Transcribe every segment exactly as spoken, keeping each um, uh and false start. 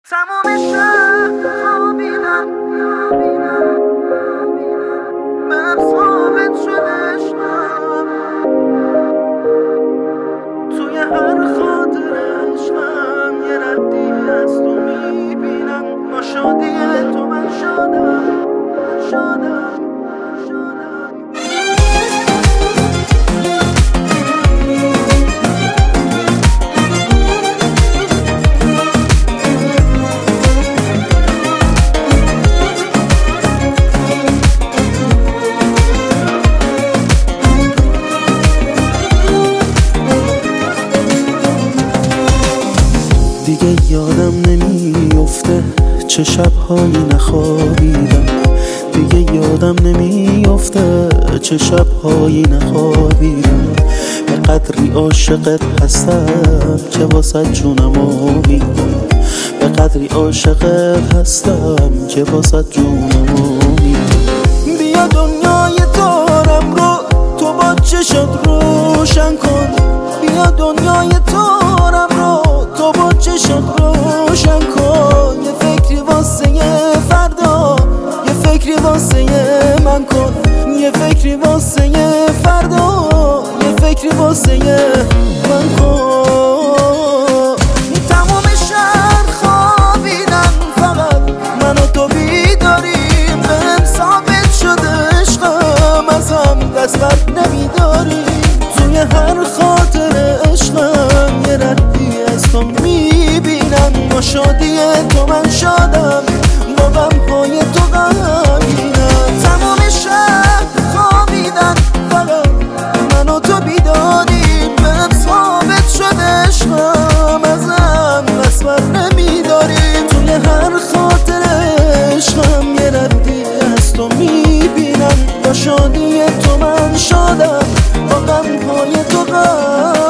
تمام شب خوابیدم بهم ثابت شده عشقم، توی هر خاطر عشقم یه ردی از تو میبینم. با شادی تو من شادم من شادم من شادم. دیگه یادم نمیفته چه شبهایی نخوابیدم، دیگه یادم نمیفته چه شبهایی نخوابیدم. به قدری عاشقت هستم که واسه جونمو میدم، به قدری عاشقت هستم که واسه جونمو میدم. بیا دنیای تارم رو تو با چشات روشن کن، بیا دنیای تارم رو تو با چشات روشن کن. یه فکری واسه فردا، یه فکری واسه من کن، یه فکری واسه فردا، یه فکری واسه من کن. تمام شهر خوابیدن فقط من و تو بیداریم، بهم ثابت شده عشقم ازم دست بر نمیداریم. توی هر خاطر عشقم یه ردی از تو میبینم. با شادی تو من شادم، با غمهای تو غمگینم. تمام شب خوابیدن فقط من و تو بیداریم، بهم ثابت شده عشقم ازم دست بر نمیداریم. توی هر خاطر عشقم یه ردی از تو میبینم. با شادی تو من شادم، با غمهای تو غمگینم.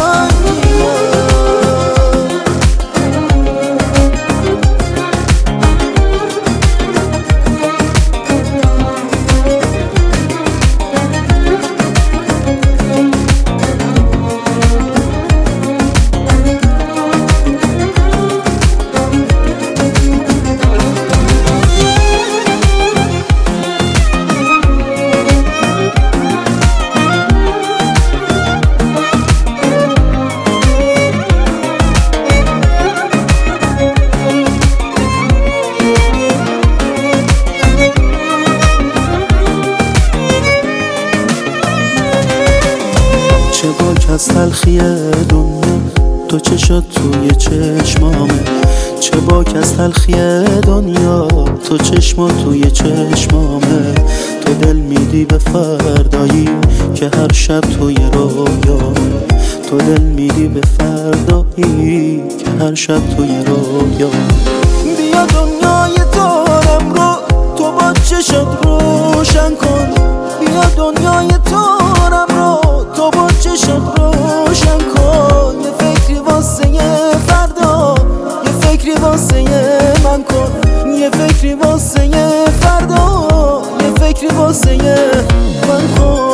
چه باک از تلخی دنیا تو چشات توی چشمامه، چه باک از تلخی دنیا تو چشمات توی چشمامه. تو دل میدی به فردایی که هر شب توی رویامه، تو دل میدی به فردایی که هر شب توی رویامه. بیا دنیای تارم رو تو با چشات روشن کن، بیا دنیای تارم رو تو با چشات روشن کن. یه فکری واسه فردا، یه فکری واسه من کن، یه فکری واسه فردا، یه فکری واسه من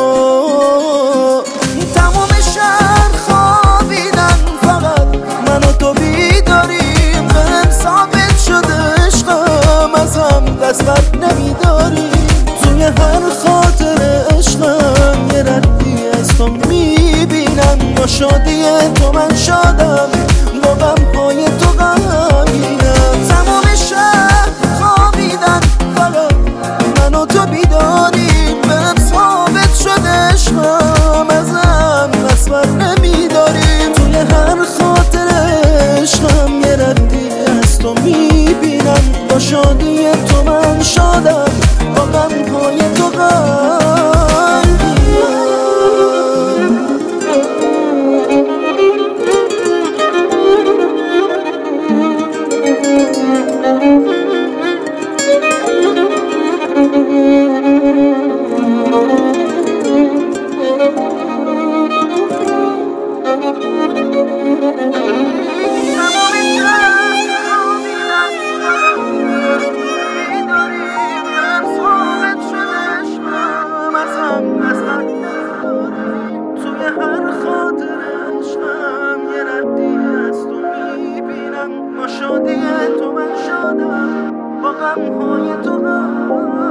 کن. تمام شهر خوابیدن فقط من و تو بیداریم، بهم ثابت شده عشقم ازم دست بر نمیداریم. توی هر خاطر عشقم یه ردی از تو میبینم. با شادی تو من شادم، با غمهای تو غمگینم. تمام شب خوابیدن فقط من و تو بیداریم، بهم ثابت شده عشقم ازم دست بر نمیداریم. توی هر خاطر عشقم یه ردی از تو میبینم. با شادی تو من شادم، با غمهای تو غمگینم. تمام شب خوابیدن شادی تو من شادم، با غمهای تو غم